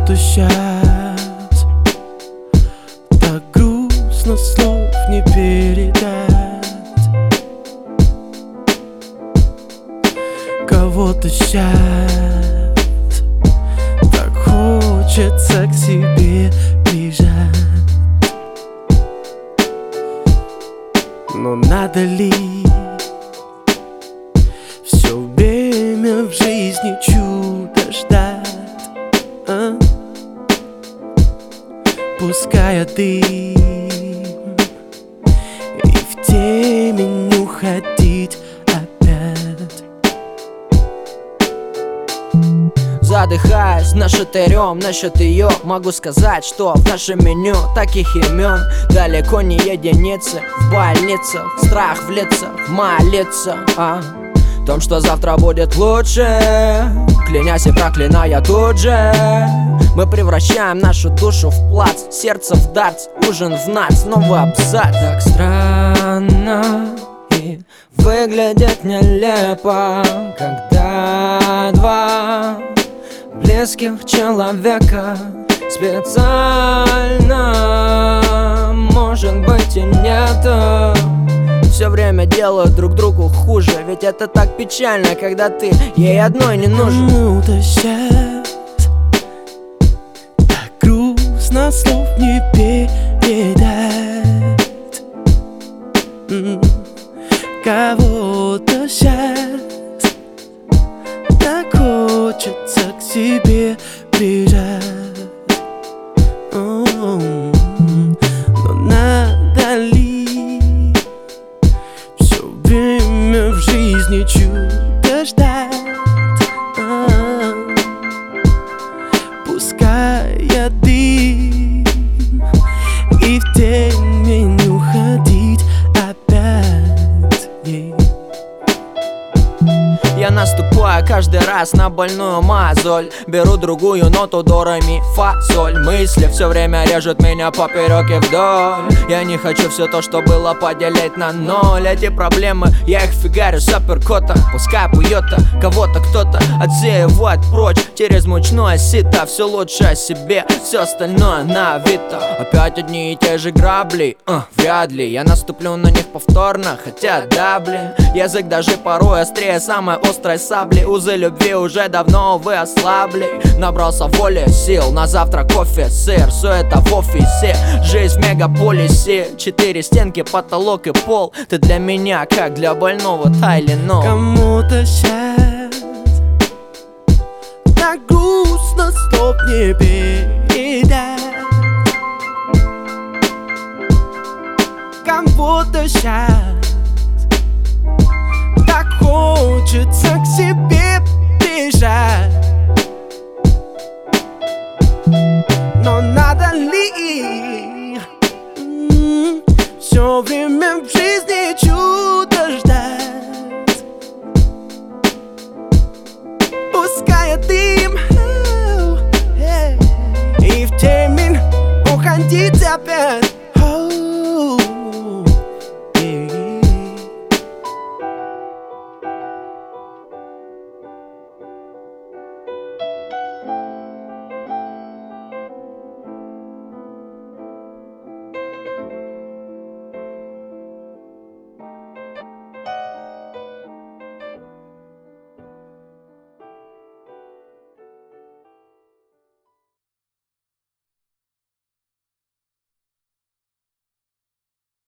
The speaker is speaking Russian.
Кому-то сейчас так грустно, слов не передать. Кого-то сейчас так хочется к себе бежать. Но надо ли все время в жизни чудо ждать? Пуская дым и в темень уходить опять. Задыхаясь на шатырем насчет ее, могу сказать, что в нашем меню таких имен далеко не единицы. В больницах страх в лицах, молиться о том, что завтра будет лучше, клянясь и проклиная тут же. Мы превращаем нашу душу в плац, сердце в дартс, ужин в нац, новый абзац. Так странно и выглядит нелепо, когда два близких человека специально, может быть, и нет, все время делают друг другу хуже. Ведь это так печально, когда ты ей одной не нужен. Кому-то сейчас так грустно, слов не передать. Кого-то сейчас так хочется к себе прижать. Но надо ли все время в жизни чудо ждать? Пуская дым и в темень уходить опять. Я наступаю каждый раз на больную мозоль, беру другую ноту до ре ми фа соль. Мысли все время режут меня поперек и вдоль. Я не хочу все то, что было, поделить на ноль. Эти проблемы, я их фигарю с апперкота. Пускай поет-то кого-то кто-то отсеивает прочь через мучное сито. Все лучше о себе, все остальное на авито. Опять одни и те же грабли, вряд ли я наступлю на них повторно. Хотя да, блин, язык даже порой острее самой острой сабли. Узы любви уже давно вы ослабли. Набрался воли, сил, на завтра кофе, сыр. Все это в офисе, жизнь в мегаполисе. 4 стенки, потолок и пол. Ты для меня, как для больного Тайленол. Кому-то сейчас так грустно, слов не передать. Кому-то сейчас